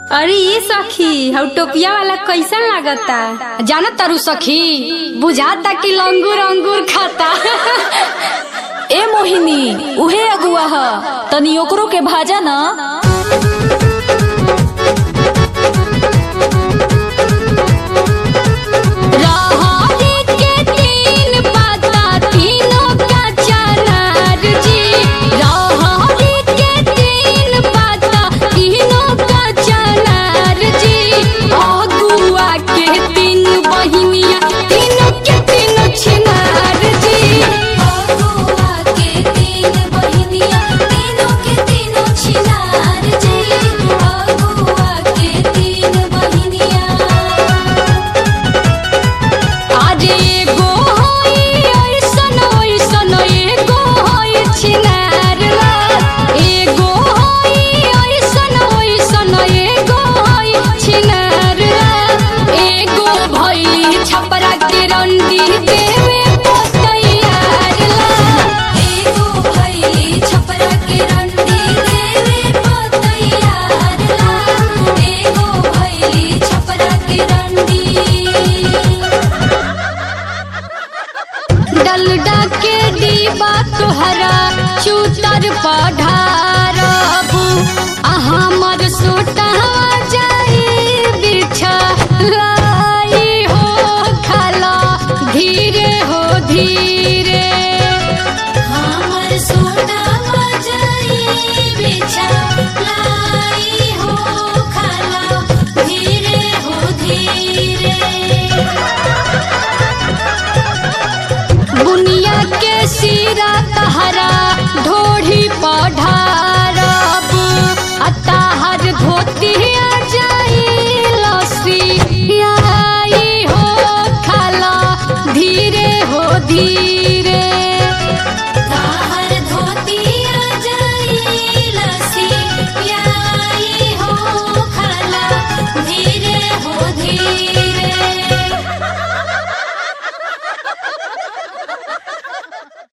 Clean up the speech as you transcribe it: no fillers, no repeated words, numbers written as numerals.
अरे ये सखी हउ टोपिया वाला कैसन लागता? जानत तारू सखी, बुझाता कि लंगूर अंगूर खाता। ए मोहिनी, उहे अगुआ ह, तनी ओकरो के भाजा न।